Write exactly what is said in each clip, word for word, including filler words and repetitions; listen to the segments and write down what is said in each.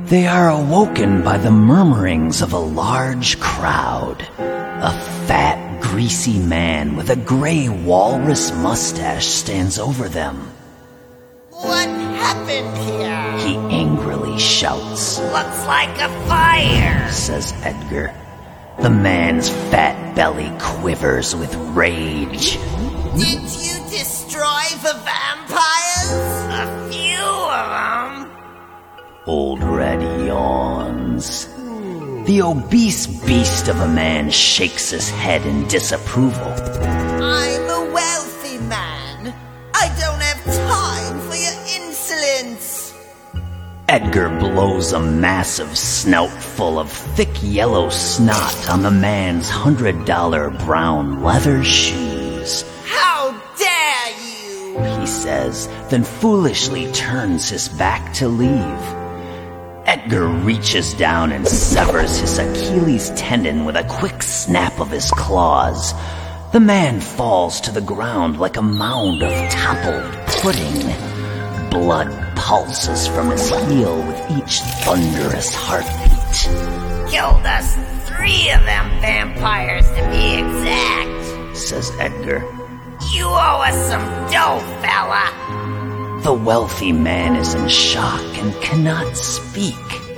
They are awoken by the murmurings of a large crowd. A fat, greasy man with a gray walrus mustache stands over them. What happened here? He angrily shouts. Looks like a fire, says Edgar. The man's fat belly quivers with rage. Did you destroy the vampires? A few of them. Old Red yawns. The obese beast of a man shakes his head in disapproval. I'm a wealthy man. I don't have time for your insolence. Edgar blows a massive snout full of thick yellow snot on the man's hundred dollar brown leather shoes. How dare you? He says, then foolishly turns his back to leave. Edgar reaches down and severs his Achilles tendon with a quick snap of his claws. The man falls to the ground like a mound of toppled pudding. Blood pulses from his heel with each thunderous heartbeat. Killed us three of them vampires to be exact, says Edgar. You owe us some dough, fella. The wealthy man is in shock and cannot speak.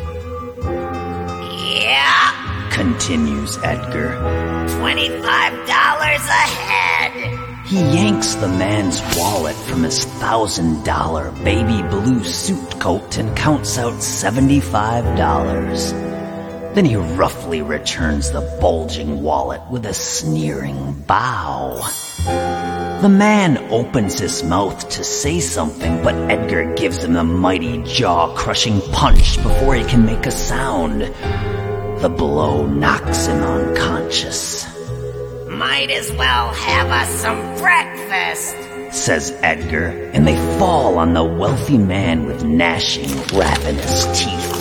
Yeah, continues Edgar. Twenty-five dollars a head. He yanks the man's wallet from his thousand dollar baby blue suit coat and counts out seventy-five dollars. Then he roughly returns the bulging wallet with a sneering bow. The man opens his mouth to say something, but Edgar gives him a mighty jaw-crushing punch before he can make a sound. The blow knocks him unconscious. Might as well have us some breakfast, says Edgar, and they fall on the wealthy man with gnashing, ravenous teeth.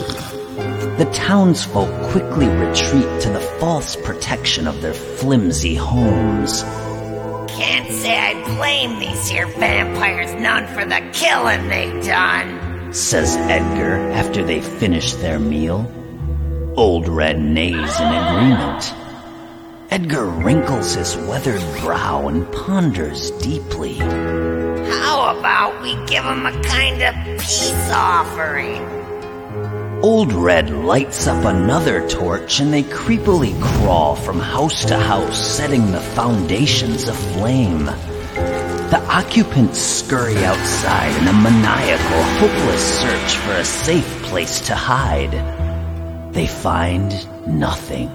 The townsfolk quickly retreat to the false protection of their flimsy homes. Can't say I blame these here vampires none for the killing they done, says Edgar after they finish their meal. Old Red neighs in agreement. Edgar wrinkles his weathered brow and ponders deeply. How about we give him a kind of peace offering? Old Red lights up another torch and they creepily crawl from house to house, setting the foundations aflame. The occupants scurry outside in a maniacal, hopeless search for a safe place to hide. They find nothing.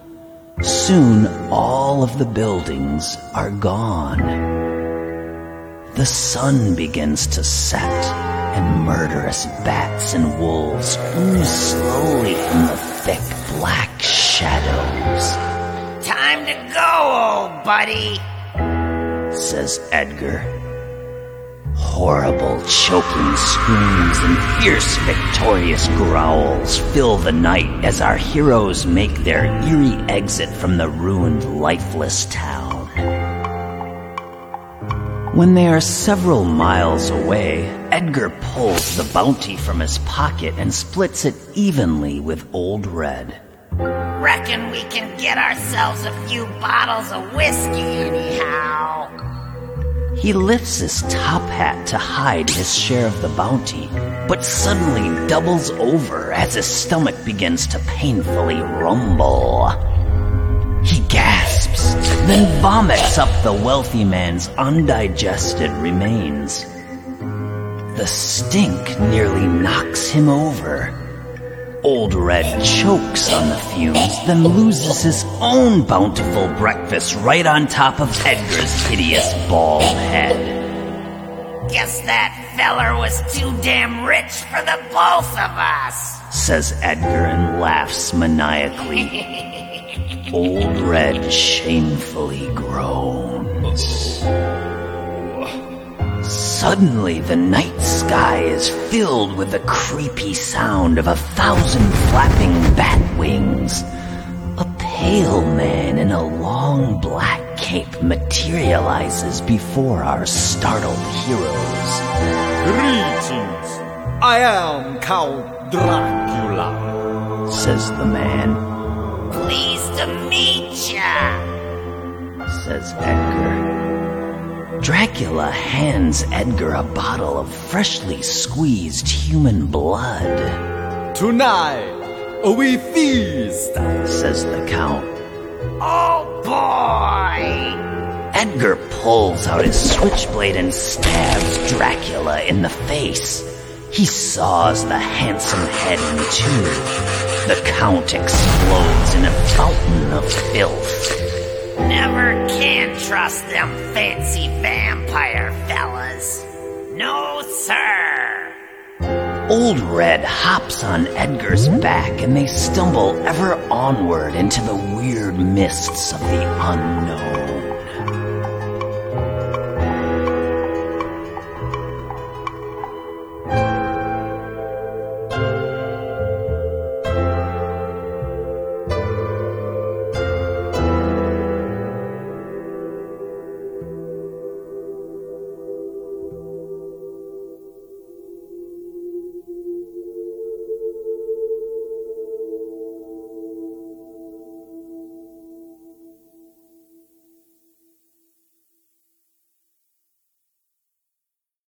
Soon all of the buildings are gone. The sun begins to set, and murderous bats and wolves ooze slowly from the thick black shadows. Time to go, old buddy, says Edgar. Horrible choking screams and fierce victorious growls fill the night as our heroes make their eerie exit from the ruined, lifeless town. When they are several miles away, Edgar pulls the bounty from his pocket and splits it evenly with Old Red. Reckon we can get ourselves a few bottles of whiskey anyhow. He lifts his top hat to hide his share of the bounty, but suddenly doubles over as his stomach begins to painfully rumble. He gasps, then vomits up the wealthy man's undigested remains. The stink nearly knocks him over. Old Red chokes on the fumes, then loses his own bountiful breakfast right on top of Edgar's hideous bald head. Guess that feller was too damn rich for the both of us, says Edgar and laughs maniacally. Old Red shamefully groans. Suddenly, the night sky is filled with the creepy sound of a thousand flapping bat wings. A pale man in a long black cape materializes before our startled heroes. Greetings! I am Count Dracula, says the man. Pleased to meet ya, says Edgar. Dracula hands Edgar a bottle of freshly squeezed human blood. Tonight, we feast, says the Count. oh boy! Edgar pulls out his switchblade and stabs Dracula in the face. He saws the handsome head in two. The Count explodes in a fountain of filth. Never can trust them fancy vampire fellas. No, sir. Old Red hops on Edgar's back and they stumble ever onward into the weird mists of the unknown.